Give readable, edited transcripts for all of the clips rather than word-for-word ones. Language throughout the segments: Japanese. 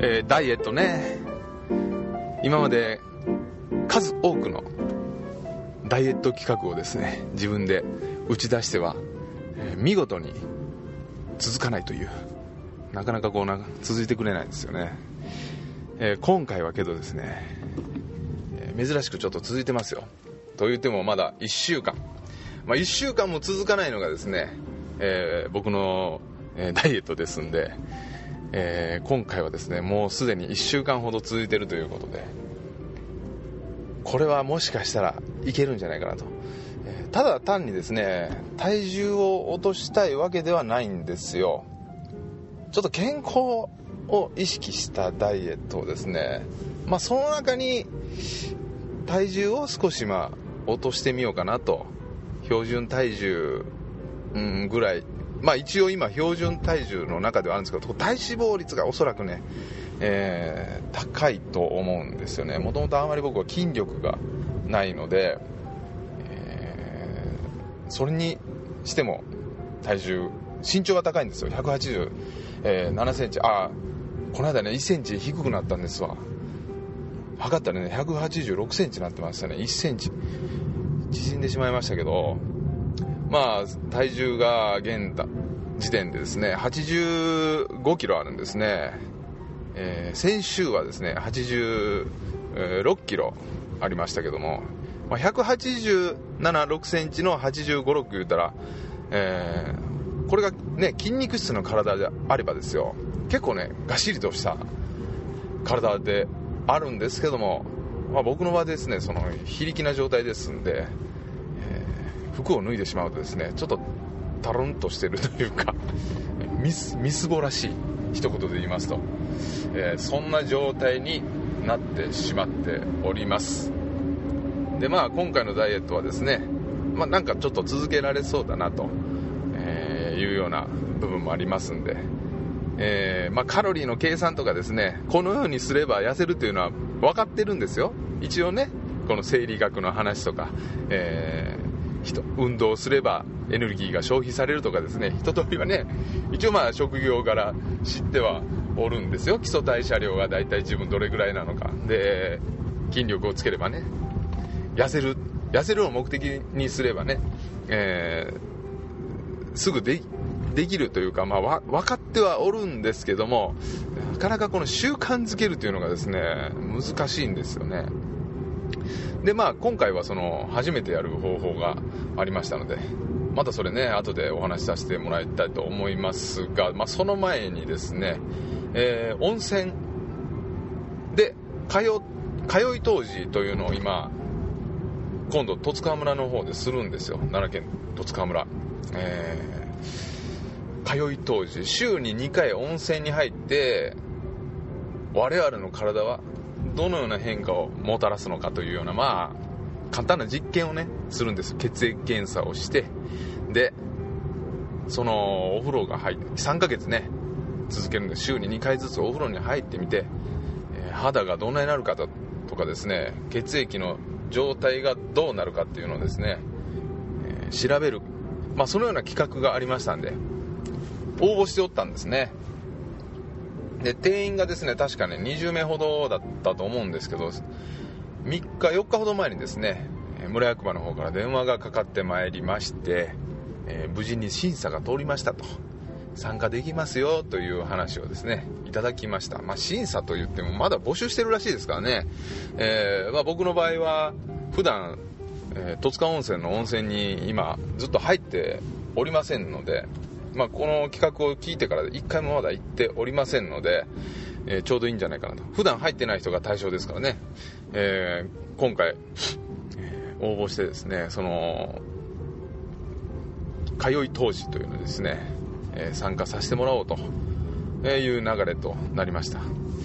ダイエットね、今まで数多くのダイエット企画をですね自分で打ち出しては、見事に続かないという、なかなか続いてくれないんですよね。今回はけどですね、珍しくちょっと続いてますよ。と言ってもまだ1週間、1週間も続かないのがですね、僕の、ダイエットですんで、今回はですねもうすでに1週間ほど続いているということで、これはもしかしたらいけるんじゃないかなと。ただ単にですね体重を落としたいわけではないんですよ。ちょっと健康を意識したダイエットをですね、その中に体重を少し落としてみようかなと。標準体重、ぐらい、一応今標準体重の中ではあるんですけど、体脂肪率がおそらくね、高いと思うんですよね。もともとあまり僕は筋力がないので、それにしても体重、身長が高いんですよ。187センチ。この間ね1センチ低くなったんですわ。測ったらね186センチになってましたね。1センチ縮んでしまいましたけど、体重が現時点でですね85キロあるんですね。先週はですね86キロありましたけども、187、6センチの85、6言ったら、これがね筋肉質の体であればですよ、結構ねがっしりとした体であるんですけども、僕の場合ですね非力な状態ですんで、服を脱いでしまうとですねちょっとタルンとしてるというかみすぼらしい、一言で言いますと、そんな状態になってしまっております。で今回のダイエットはですね、なんかちょっと続けられそうだなと、いうような部分もありますんで、カロリーの計算とかですね、このようにすれば痩せるというのは分かってるんですよ。一応ねこの生理学の話とか、運動すればエネルギーが消費されるとかですね、一通りはね一応職業柄知ってはおるんですよ。基礎代謝量がだいたい自分どれぐらいなのかで、筋力をつければね痩せるを目的にすればね、すぐできるというか、分かってはおるんですけども、なかなかこの習慣づけるというのがですね難しいんですよね。で今回は初めてやる方法がありましたので、またそれね後でお話しさせてもらいたいと思いますが、その前にですね、温泉で通い湯治というのを今度十津川村の方でするんですよ。奈良県十津川村、通い湯治、週に2回温泉に入って我々の体はどのような変化をもたらすのかというような簡単な実験をねするんです。血液検査をして、でそのお風呂が入って3ヶ月ね続けるんです。週に2回ずつお風呂に入ってみて、肌がどんなになるかとかですね、血液の状態がどうなるかっていうのをですね、調べる、そのような企画がありましたんで応募しておったんですね。で定員がですね確かね20名ほどだったと思うんですけど、3日4日ほど前にですね村役場の方から電話がかかってまいりまして、無事に審査が通りましたと、参加できますよという話をですねいただきました。審査といってもまだ募集してるらしいですからね、僕の場合は普段、十津川温泉の温泉に今ずっと入っておりませんので、この企画を聞いてから1回もまだ行っておりませんので、ちょうどいいんじゃないかなと。普段入ってない人が対象ですからね、今回、応募してですね通い湯治というのをですね、参加させてもらおうという流れとなりました。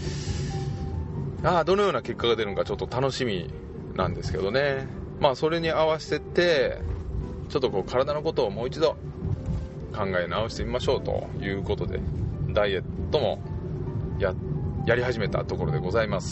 どのような結果が出るのかちょっと楽しみなんですけどね。それに合わせてちょっと体のことをもう一度考え直してみましょうということでダイエットもやり始めたところでございます。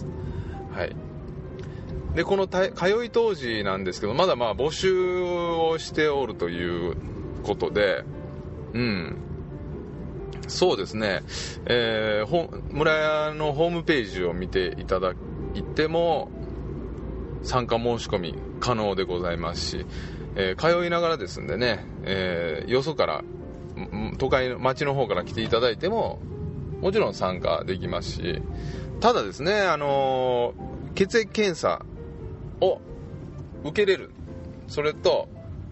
はい。でこの通い湯治なんですけど、まだ募集をしておるということで、 そうですね、村屋のホームページを見ていただいても参加申し込み可能でございますし、通いながらですんでね、よそから都会の町の方から来ていただいてももちろん参加できますし、ただですね、血液検査を受けれる、それと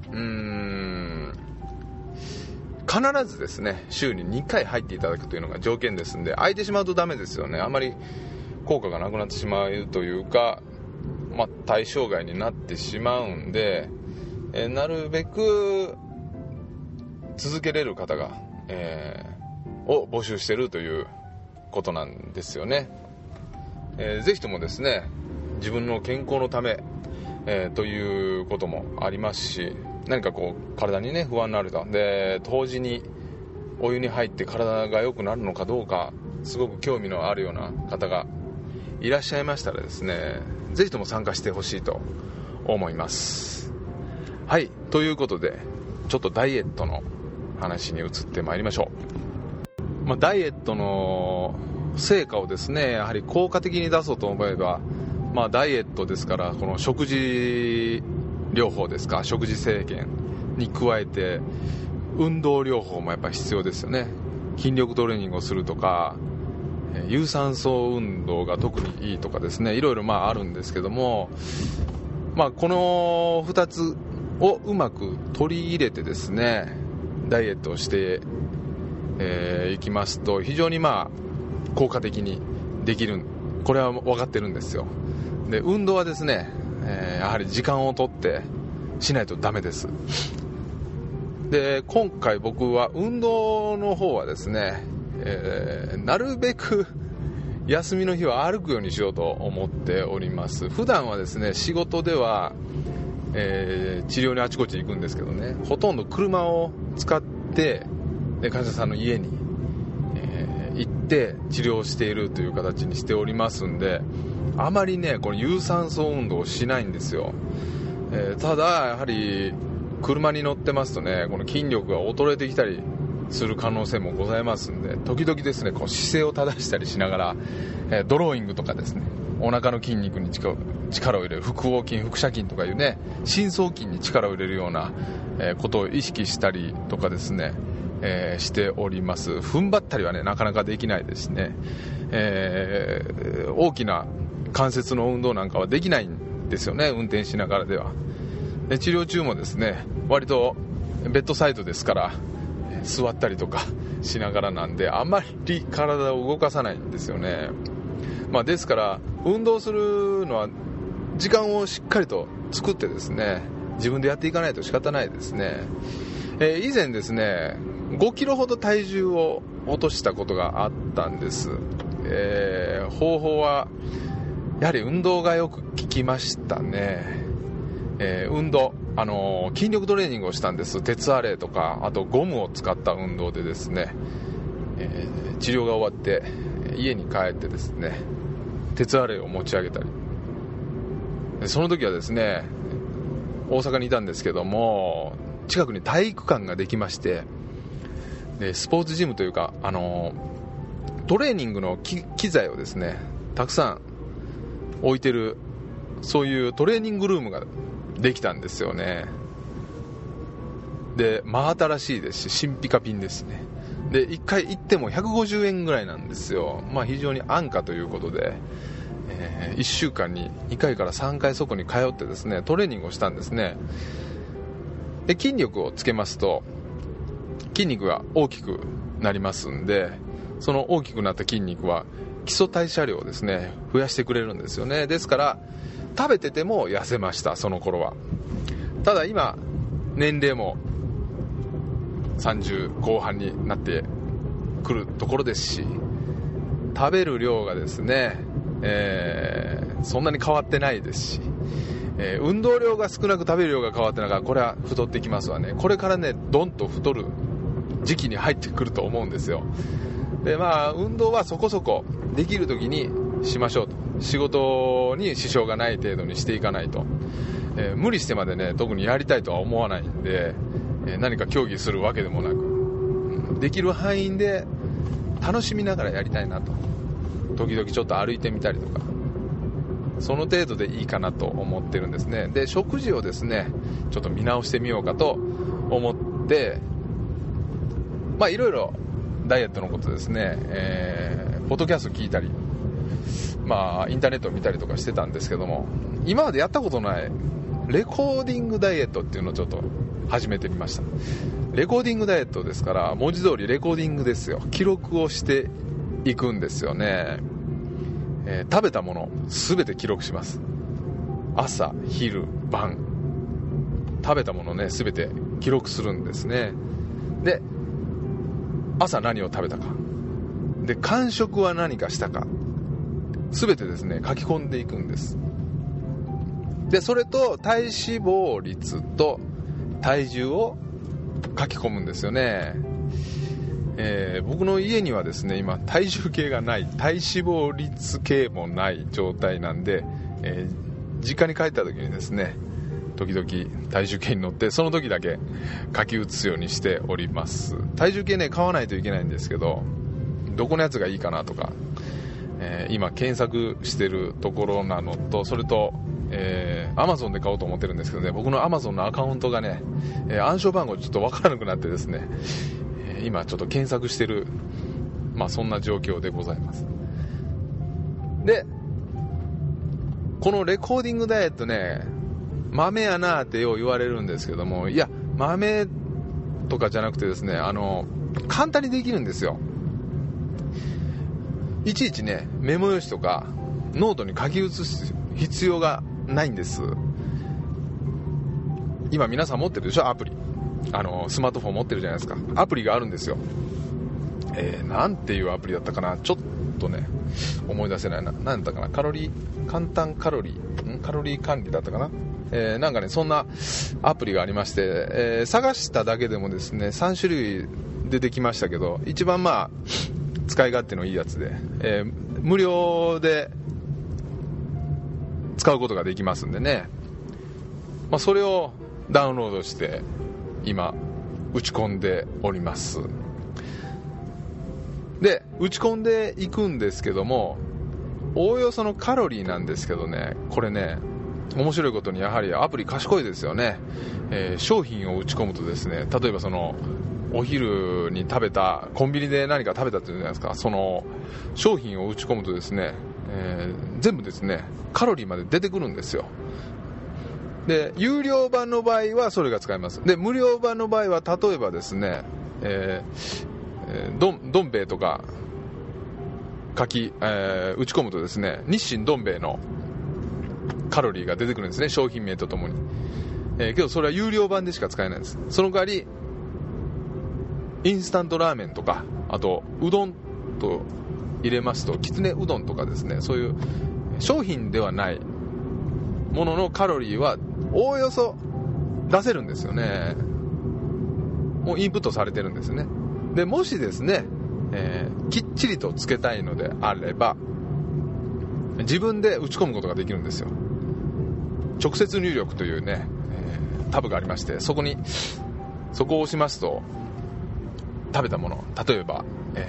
必ずですね週に2回入っていただくというのが条件ですんで、空いてしまうとダメですよね。あまり効果がなくなってしまうというか、対象外になってしまうんで、なるべく続けれる方が、を募集しているということなんですよね。ぜひともですね、自分の健康のため、ということもありますし、何か体にね不安になると、で冬至にお湯に入って体が良くなるのかどうかすごく興味のあるような方がいらっしゃいましたらですね、ぜひとも参加してほしいと思います。はい、ということでちょっとダイエットの話に移ってまいりましょう。ダイエットの成果をですねやはり効果的に出そうと思えば、ダイエットですから、この食事療法ですか、食事制限に加えて運動療法もやっぱり必要ですよね。筋力トレーニングをするとか、有酸素運動が特にいいとかですね、いろいろあるんですけども、この2つをうまく取り入れてですねダイエットをしていきますと非常に効果的にできる、これは分かってるんですよ。で運動はですね、やはり時間をとってしないとダメです。で今回僕は運動の方はですね、なるべく休みの日は歩くようにしようと思っております。普段はですね仕事では、治療にあちこち行くんですけどね、ほとんど車を使って患者さんの家に、行って治療しているという形にしておりますんで、あまりねこの有酸素運動をしないんですよ。ただやはり車に乗ってますとね、この筋力が衰えてきたりする可能性もございますんで、時々ですねこう姿勢を正したりしながら、ドローイングとかですね、お腹の筋肉に力を入れる腹横筋、腹斜筋とかいうね深層筋に力を入れるような、ことを意識したりとかですね、しております。踏ん張ったりはねなかなかできないですね。大きな関節の運動なんかはできないんですよね、運転しながらでは。で治療中もですね割とベッドサイドですから座ったりとかしながらなんで、あんまり体を動かさないんですよね。ですから運動するのは時間をしっかりと作ってですね自分でやっていかないと仕方ないですね。以前ですね5キロほど体重を落としたことがあったんです。方法はやはり運動がよく効きましたね。運動、筋力トレーニングをしたんです。鉄アレイとかあとゴムを使った運動でですね、治療が終わって家に帰ってですね鉄アレイを持ち上げたり、その時はですね大阪にいたんですけども、近くに体育館ができまして、でスポーツジムというか、トレーニングの機材をですねたくさん置いてる、そういうトレーニングルームができたんですよね。で真新しいですし新ピカピンですね。で1回行っても150円ぐらいなんですよ。非常に安価ということで、1週間に2回から3回そこに通ってですねトレーニングをしたんですね。で筋力をつけますと筋肉が大きくなりますんで、その大きくなった筋肉は基礎代謝量をですね増やしてくれるんですよね。ですから食べてても痩せました、その頃は。ただ今年齢も30後半になってくるところですし、食べる量がですね、そんなに変わってないですし、運動量が少なく食べる量が変わってないから、これは太ってきますわね。これからねドンと太る時期に入ってくると思うんですよ。で運動はそこそこできる時にしましょうと、仕事に支障がない程度にしていかないと、無理してまでね特にやりたいとは思わないんで、何か競技するわけでもなく、できる範囲で楽しみながらやりたいなと。時々ちょっと歩いてみたりとか、その程度でいいかなと思ってるんですね。で、食事をですねちょっと見直してみようかと思って、いろいろダイエットのことですね、ポッドキャスト聞いたり、インターネットを見たりとかしてたんですけども、今までやったことないレコーディングダイエットっていうのをちょっと始めてみました。レコーディングダイエットですから文字通りレコーディングですよ。記録をしていくんですよね。食べたもの全て記録します。朝昼晩食べたものね全て記録するんですね。で、朝何を食べたかで、間食は何かしたか全てですね書き込んでいくんです。で、それと体脂肪率と体重を書き込むんですよね。僕の家にはですね今体重計がない、体脂肪率計もない状態なんで、実家に帰った時にですね時々体重計に乗ってその時だけ書き写すようにしております。体重計ね買わないといけないんですけど、どこのやつがいいかなとか、今検索してるところなのと、それとAmazon で買おうと思ってるんですけどね、僕の Amazon のアカウントがね、暗証番号ちょっとわからなくなってですね、今ちょっと検索してる、そんな状況でございます。で、このレコーディングダイエットね、豆やなーってよう言われるんですけども、いや豆とかじゃなくてですね、簡単にできるんですよ。いちいちねメモ用紙とかノートに書き写す必要がないんです。今皆さん持ってるでしょ、アプリ。スマートフォン持ってるじゃないですか。アプリがあるんですよ。なんていうアプリだったかな、ちょっとね思い出せないな。なんだったかな、簡単カロリー管理だったかな。なんかねそんなアプリがありまして、探しただけでもですね3種類出てきましたけど、一番使い勝手のいいやつで、無料で使うことができますんでね、それをダウンロードして今打ち込んでおります。で、打ち込んでいくんですけども、おおよそのカロリーなんですけどね、これね面白いことにやはりアプリ賢いですよね。商品を打ち込むとですね、例えばそのお昼に食べた、コンビニで何か食べたっていうじゃないですか、その商品を打ち込むとですね、全部ですねカロリーまで出てくるんですよ。で、有料版の場合はそれが使えます。で、無料版の場合は例えばですね、どん兵衛とか打ち込むとですね、日清どん兵衛のカロリーが出てくるんですね、商品名とともに。けどそれは有料版でしか使えないんです。その代わりインスタントラーメンとか、あとうどんと入れますと、きつねうどんとかですね、そういう商品ではないもののカロリーはおおよそ出せるんですよね。もうインプットされてるんですね。で、もしですね、きっちりとつけたいのであれば自分で打ち込むことができるんですよ。直接入力というね、タブがありまして、そこを押しますと食べたもの、例えば、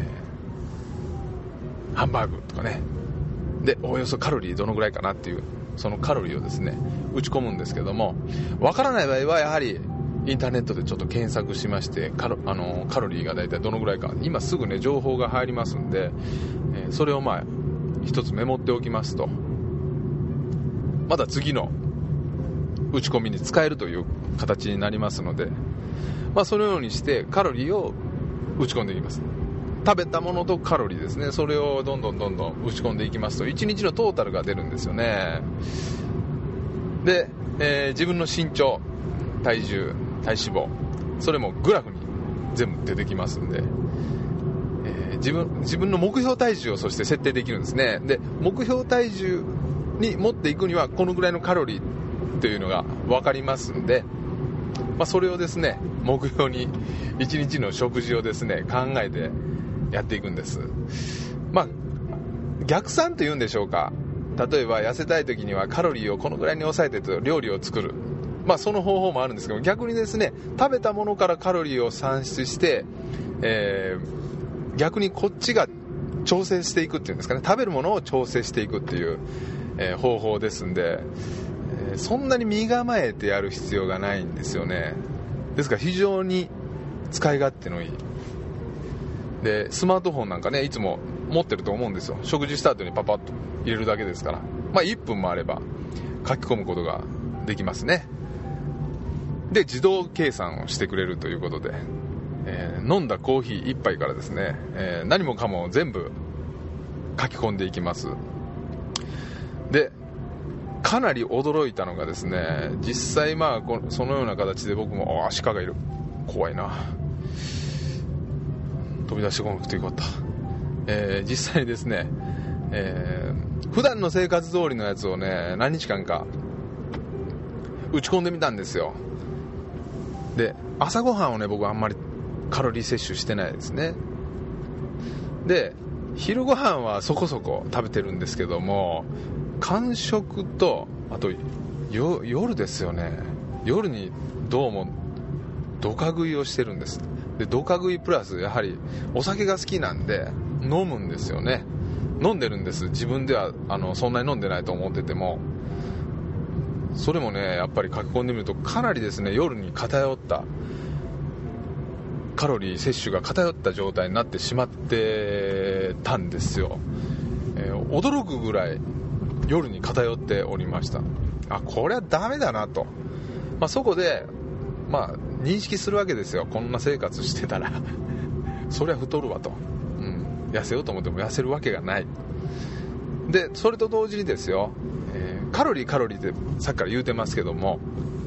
ハンバーグとかね、でおおよそカロリーどのぐらいかなっていう、そのカロリーをですね打ち込むんですけども、わからない場合はやはりインターネットでちょっと検索しまして、カロリーがだいたいどのぐらいか、今すぐね情報が入りますんで、それを一つメモっておきますと、また次の打ち込みに使えるという形になりますので、そのようにしてカロリーを打ち込んでいきます。食べたものとカロリーですね、それをどんどん打ち込んでいきますと1日のトータルが出るんですよね。で、自分の身長、体重、体脂肪、それもグラフに全部出てきますんで、自分の目標体重をそして設定できるんですね。で、目標体重に持っていくにはこのぐらいのカロリーっていうのが分かりますんで、それをですね目標に1日の食事をですね考えてやっていくんです。逆算というんでしょうか。例えば痩せたい時にはカロリーをこのぐらいに抑えてと料理を作る、その方法もあるんですけど、逆にですね食べたものからカロリーを算出して、 逆にこっちが調整していくっていうんですかね、食べるものを調整していくっていう、方法ですんで、そんなに身構えてやる必要がないんですよね。ですから非常に使い勝手のいいで、スマートフォンなんかねいつも持ってると思うんですよ。食事した後にパパッと入れるだけですから、1分もあれば書き込むことができますね。で自動計算をしてくれるということで、飲んだコーヒー1杯からですね、何もかも全部書き込んでいきます。でかなり驚いたのがですね、実際そのような形で僕も鹿がいる、怖いな、飛び出してこなくてよかった。実際にですね、普段の生活通りのやつをね何日間か打ち込んでみたんですよ。で朝ごはんをね僕はあんまりカロリー摂取してないですね。で昼ごはんはそこそこ食べてるんですけども、間食とあと夜ですよね、夜にどうもドカ食いをしてるんです。でドカ食いプラスやはりお酒が好きなんで飲むんですよね。飲んでるんです。自分ではそんなに飲んでないと思ってても、それもねやっぱり書き込んでみるとかなりですね、夜に偏ったカロリー摂取が偏った状態になってしまってたんですよ。驚くぐらい夜に偏っておりました。これはダメだなと、そこで認識するわけですよ。こんな生活してたらそりゃ太るわと、痩せようと思っても痩せるわけがない。でそれと同時にですよ、カロリーってさっきから言うてますけども、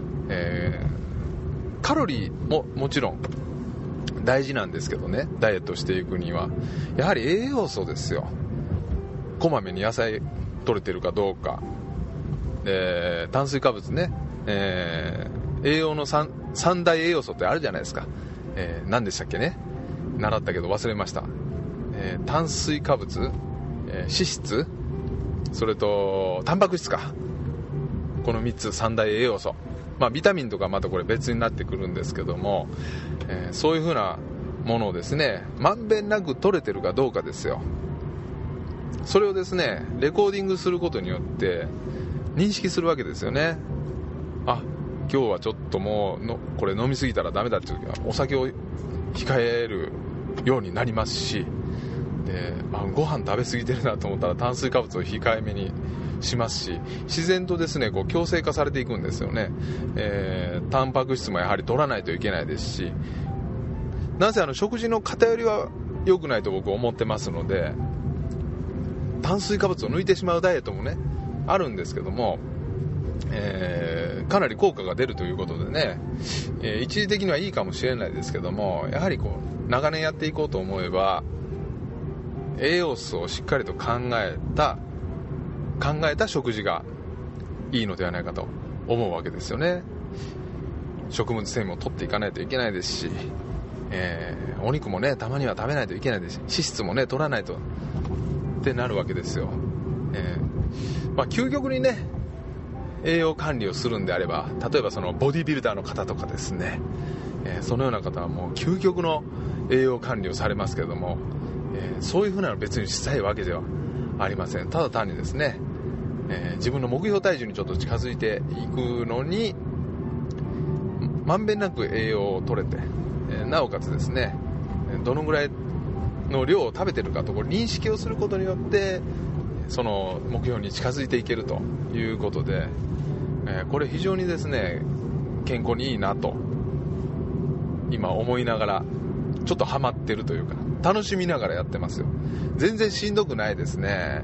カロリーももちろん大事なんですけどね、ダイエットしていくにはやはり栄養素ですよ。こまめに野菜取れてるかどうか、炭水化物ね、栄養の三大栄養素ってあるじゃないですか。何でしたっけね、習ったけど忘れました。炭水化物、脂質、それとタンパク質か、この3つ三大栄養素。ビタミンとかまたこれ別になってくるんですけども、そういう風なものをですねまんべんなく取れてるかどうかですよ。それをですねレコーディングすることによって認識するわけですよね。今日はちょっともうこれ飲みすぎたらダメだっていう時はお酒を控えるようになりますし、でご飯食べ過ぎてるなと思ったら炭水化物を控えめにしますし、自然とですね強制化されていくんですよね。タンパク質もやはり取らないといけないですし、なぜ食事の偏りは良くないと僕は思ってますので、炭水化物を抜いてしまうダイエットもねあるんですけども、かなり効果が出るということでね、一時的にはいいかもしれないですけども、やはり長年やっていこうと思えば栄養素をしっかりと考えた食事がいいのではないかと思うわけですよね。食物繊維も取っていかないといけないですし、お肉もねたまには食べないといけないですし、脂質もね取らないとってなるわけですよ。究極にね栄養管理をするんであれば、例えばそのボディビルダーの方とかですね、そのような方はもう究極の栄養管理をされますけれども、そういうふうなのは別にしたいわけではありません。ただ単にですね、自分の目標体重にちょっと近づいていくのにまんべんなく栄養を取れて、なおかつですねどのぐらいの量を食べてるかと認識をすることによってその目標に近づいていけるということで、これ非常にですね健康にいいなと今思いながらちょっとハマってるというか楽しみながらやってますよ。全然しんどくないですね。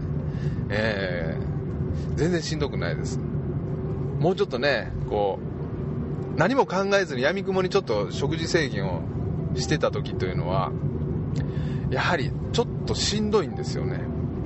全然しんどくないです。もうちょっとね何も考えずに闇雲にちょっと食事制限をしてた時というのはやはりちょっとしんどいんですよね。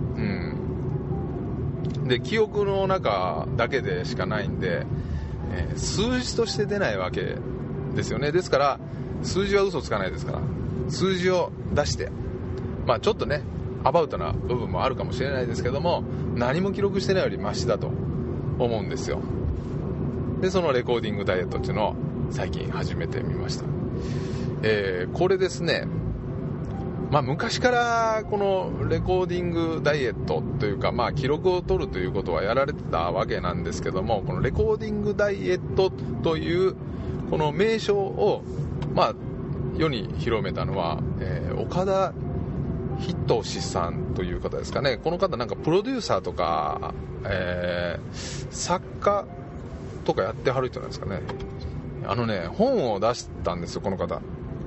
で記憶の中だけでしかないんで、数字として出ないわけですよね。ですから数字は嘘つかないですから、数字を出してちょっとねアバウトな部分もあるかもしれないですけども、何も記録してないよりマシだと思うんですよ。でそのレコーディングダイエットっていうのを最近始めてみました。これですね昔からこのレコーディングダイエットというか、記録を取るということはやられてたわけなんですけども、このレコーディングダイエットというこの名称を、世に広めたのは、岡田仁さんという方ですかね。この方なんかプロデューサーとか、作家とかやってはる人なんですかね。本を出したんですよ、この方。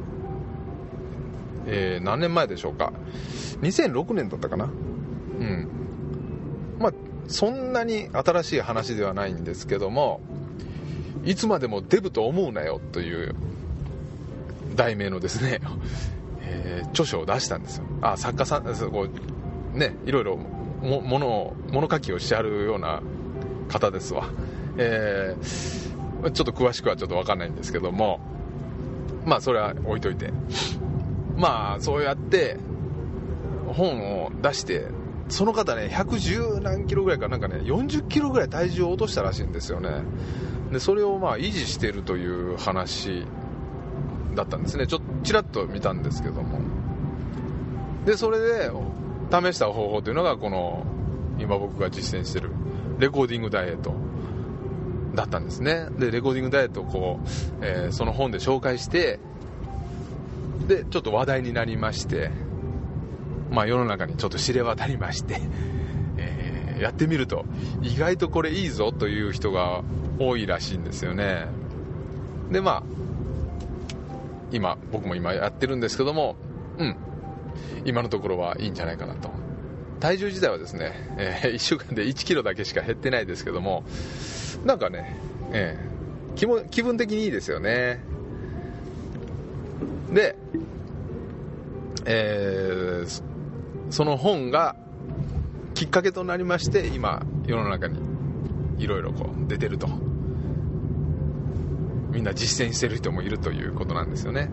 何年前でしょうか。2006年だったかな。そんなに新しい話ではないんですけども、いつまでもデブと思うなよという題名のですね、著書を出したんですよ。作家さん、いろいろ物書きをしてあるような方ですわ。ちょっと詳しくはちょっと分かんないんですけども、それは置いといて、そうやって本を出して、その方ね、110何キロぐらいかなんかね、40キロぐらい体重を落としたらしいんですよね。でそれを維持しているという話だったんですね。ちらっと見たんですけども、でそれで試した方法というのがこの今僕が実践しているレコーディングダイエットだったんですね。でレコーディングダイエットをその本で紹介して、でちょっと話題になりまして、世の中にちょっと知れ渡りまして、やってみると意外とこれいいぞという人が多いらしいんですよね。で僕も今やってるんですけども、今のところはいいんじゃないかなと。体重自体はですね、1週間で1キロだけしか減ってないですけども、なんかね、気分的にいいですよね。で、その本がきっかけとなりまして、今世の中にいろいろ出てると、みんな実践してる人もいるということなんですよね。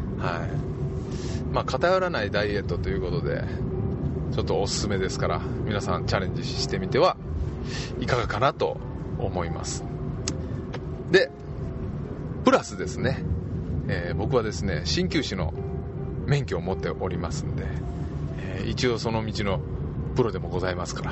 偏らないダイエットということでちょっとおすすめですから、皆さんチャレンジしてみてはいかがかなと思います。でプラスですね、僕はですね鍼灸師の免許を持っておりますんで、一応その道のプロでもございますから、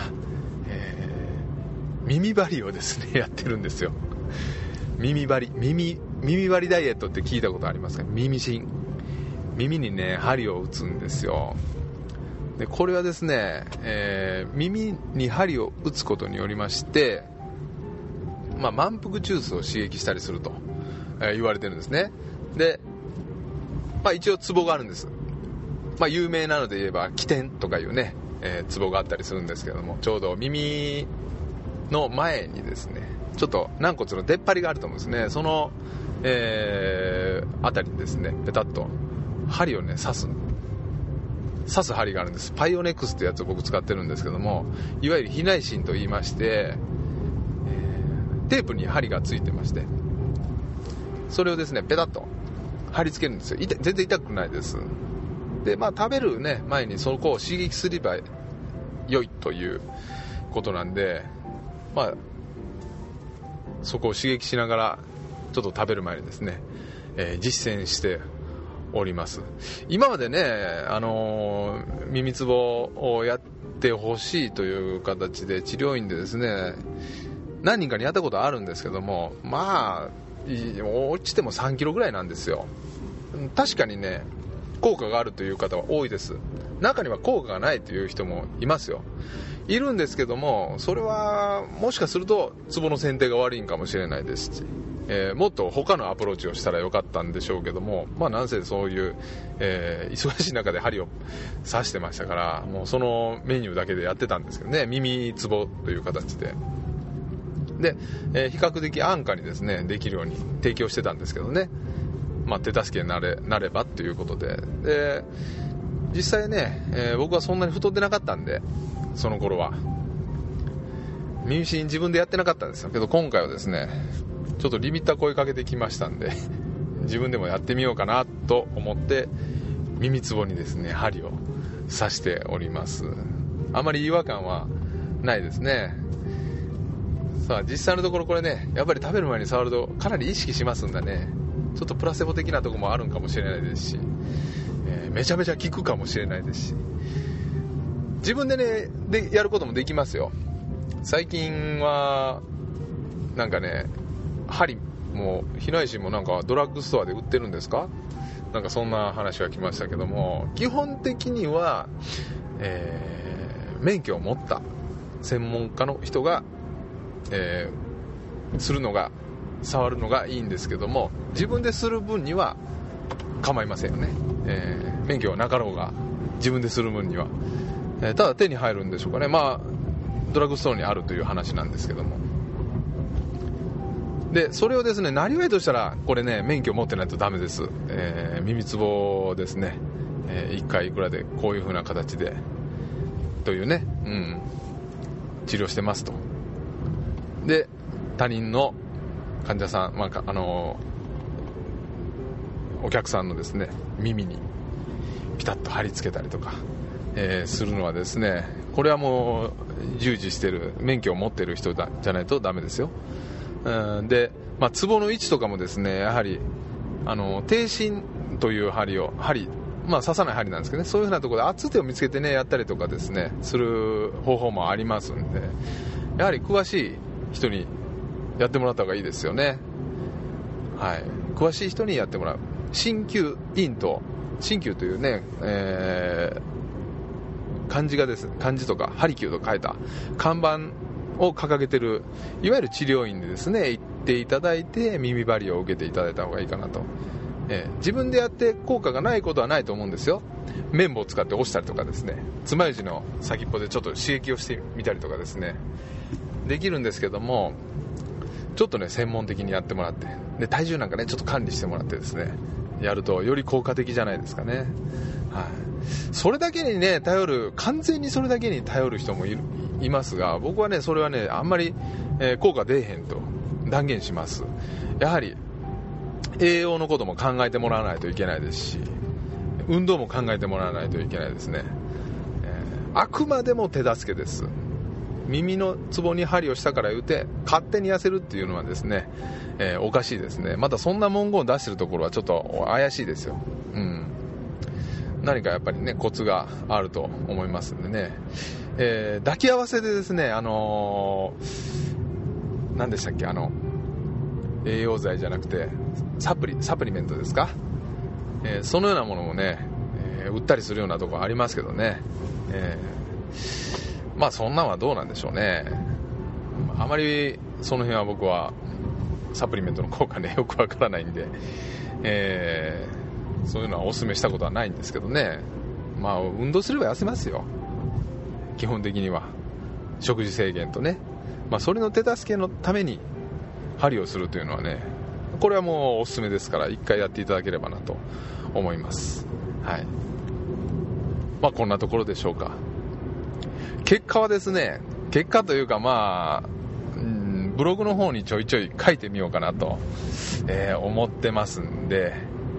耳張りをですねやってるんですよ。耳張りダイエットって聞いたことありますか？耳にね針を打つんですよ。でこれはですね、耳に針を打つことによりまして、満腹中枢を刺激したりすると、言われてるんですね。で、一応ツボがあるんです。有名なので言えば起点とかいうね、ツボがあったりするんですけども、ちょうど耳の前にですね、ちょっと軟骨の出っ張りがあると思うんですね。その、あたりにですねペタッと針をね刺す針があるんです。パイオネックスってやつを僕使ってるんですけども、いわゆる避内針と言いまして、テープに針がついてまして、それをですねペタッと貼り付けるんですよ。全然痛くないです。で食べるね前にそこを刺激すれば良いということなんで、そこを刺激しながらちょっと食べる前にですね、実践しております。今までね、耳つぼをやってほしいという形で治療院でですね何人かにやったことあるんですけども、落ちても3キロぐらいなんですよ。確かにね効果があるという方は多いです。中には効果がないという人もいますよ。いるんですけども、それはもしかするとツボの選定が悪いんかもしれないですし、もっと他のアプローチをしたらよかったんでしょうけども、なんせそういう、忙しい中で針を刺してましたから、もうそのメニューだけでやってたんですけどね、耳ツボという形で。で、比較的安価にですねできるように提供してたんですけどね、手助けになればということで、実際ね、僕はそんなに太ってなかったんで、その頃は耳診自分でやってなかったんですよけど、今回はですねちょっとリミッター声かけてきましたんで自分でもやってみようかなと思って耳つぼにですね針を刺しております。あまり違和感はないですね。さあ実際のところこれね、やっぱり食べる前に触るとかなり意識しますんだね。ちょっとプラセボ的なところもあるんかもしれないですし、 めちゃめちゃ効くかもしれないですし、自分でねでやることもできますよ。最近はなんかね、針も避内針もなんかドラッグストアで売ってるんですか、なんかそんな話が来ましたけども、基本的には、免許を持った専門家の人が、するのが触るのがいいんですけども、自分でする分には構いませんよね。免許はなかろうが自分でする分には、ただ手に入るんでしょうかね。まあドラッグストアにあるという話なんですけども、でそれをですね、なりわいとしたらこれね、免許持ってないとダメです。耳つぼですね、1回いくらでこういう風な形でというね、治療してますと。で他人の患者さん、お客さんのですね耳にピタッと貼り付けたりとか、するのはですね、これはもう従事してる免許を持ってる人じゃないとダメですよ。で、ツボの位置とかもですね、やはり低針という針、刺さない針なんですけどね、そういう風なところで厚手を見つけてねやったりとかですねする方法もありますんで、やはり詳しい人にやってもらった方がいいですよね。はい、詳しい人にやってもらう。鍼灸院と鍼灸というね、漢字とか針灸と書いた看板を掲げてるいわゆる治療院でですね行っていただいて耳張りを受けていただいた方がいいかなと。自分でやって効果がないことはないと思うんですよ。綿棒を使って押したりとかですね、爪楊枝の先っぽでちょっと刺激をしてみたりとかですねできるんですけども、ちょっとね専門的にやってもらって、で体重なんかねちょっと管理してもらってですねやるとより効果的じゃないですかね。はい、それだけにね完全にそれだけに頼る人もいますが、僕はねそれはねあんまり、効果出えへんと断言します。やはり栄養のことも考えてもらわないといけないですし、運動も考えてもらわないといけないですね。あくまでも手助けです。耳のツボに針をしたから言うて勝手に痩せるっていうのはですね、おかしいですね。またそんな文言を出してるところはちょっと怪しいですよ。何かやっぱりねコツがあると思いますんでね、抱き合わせでですね何でしたっけ、栄養剤じゃなくてサプリメントですか、そのようなものもね、売ったりするようなところありますけどね、そんなんはどうなんでしょうね。あまりその辺は僕はサプリメントの効果ねよくわからないんで、そういうのはお勧めしたことはないんですけどね。運動すれば痩せますよ、基本的には。食事制限とね、それの手助けのために針をするというのはね、これはもうおすすめですから一回やっていただければなと思います。はい、こんなところでしょうか。結果はですね、結果というかブログの方にちょいちょい書いてみようかなと、思ってますんで、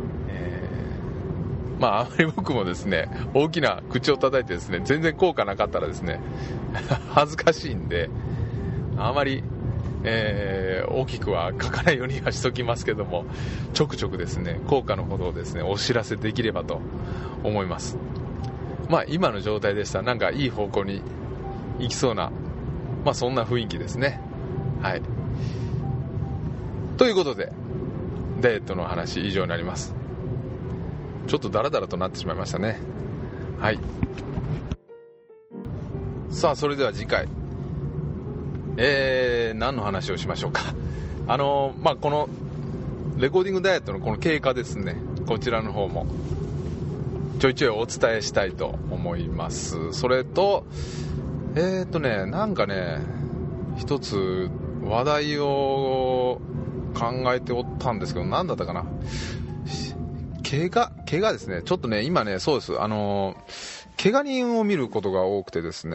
あまり僕もですね大きな口を叩いてですね全然効果なかったらですね恥ずかしいんで、あまり、大きくは書かないようにはしときますけども、ちょくちょくですね効果のほどをですねお知らせできればと思います。今の状態でしたらなんかいい方向に行きそうな、そんな雰囲気ですね。はい、ということでダイエットの話以上になります。ちょっとダラダラとなってしまいましたね。はい、さあそれでは次回、何の話をしましょうか。このレコーディングダイエットのこの経過ですね、こちらの方もちょいちょいお伝えしたいと思います。それとなんかね一つ話題を考えておったんですけど、何だったかな。怪我ですね。ちょっとね今ねそうです、怪我人を見ることが多くてですね、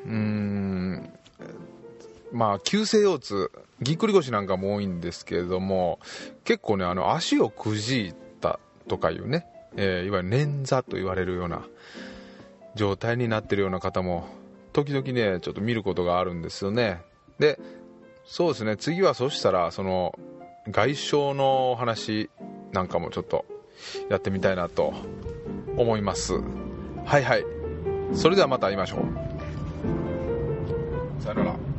急性腰痛、ぎっくり腰なんかも多いんですけれども、結構ね足をくじいたとかいうね、いわゆる捻挫と言われるような状態になってるような方も時々ねちょっと見ることがあるんですよね。でそうですね、次はそしたらその外傷の話なんかもちょっとやってみたいなと思います。はいはい、それではまた会いましょう。さよなら。